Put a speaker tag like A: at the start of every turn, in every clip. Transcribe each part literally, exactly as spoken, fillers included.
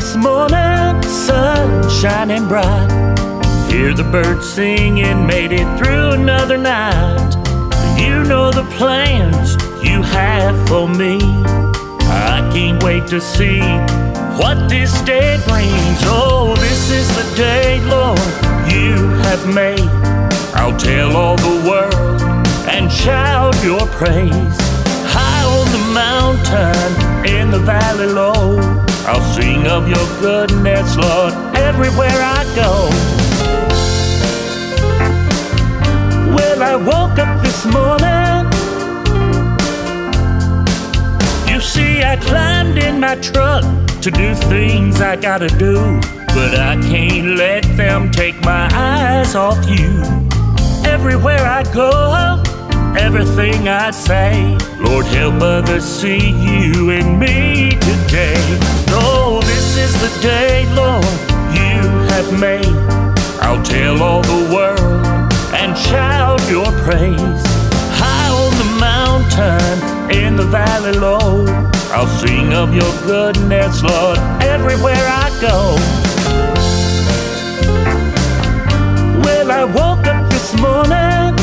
A: this morning, sun shining bright. Hear the birds singing, made it through another night. You know the plans you have for me. I can't wait to see what this day brings. Oh, this is the day, Lord, you have made. I'll tell all the world and shout your praise. High on the mountain, in the valley low, I'll sing of your goodness, Lord, everywhere I go. Well, I woke up this morning. You see, I climbed in my truck to do things I gotta do, but I can't let them take my eyes off you. Everywhere I go, everything I say, Lord, help others see you in me today. Oh, this is the day, Lord, you have made. I'll tell all the world and shout your praise. High on the mountain, in the valley low, I'll sing of your goodness, Lord, everywhere I go. Well, I woke up this morning.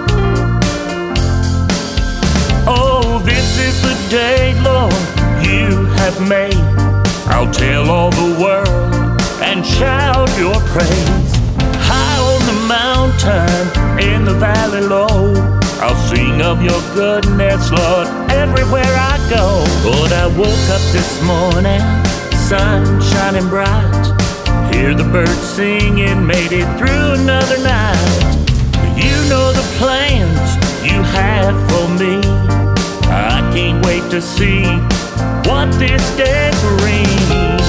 A: Oh, this is the day, Lord, you have made. I'll tell all the world and shout your praise. High on the mountain, in the valley low, I'll sing of your goodness, Lord, everywhere I go. Lord, I woke up this morning, sun shining bright. Hear the birds singing, made it through another night. You know the plans you have for me. I can't wait to see what this day brings.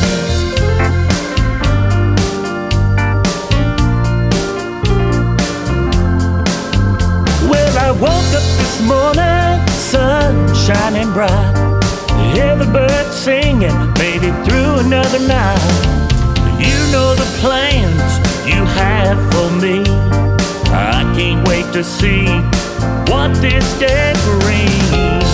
A: Well, I woke up this morning, sun shining bright. Hear the birds singing, made it through another night. You know the plans you have for me. I can't wait to see what this day brings.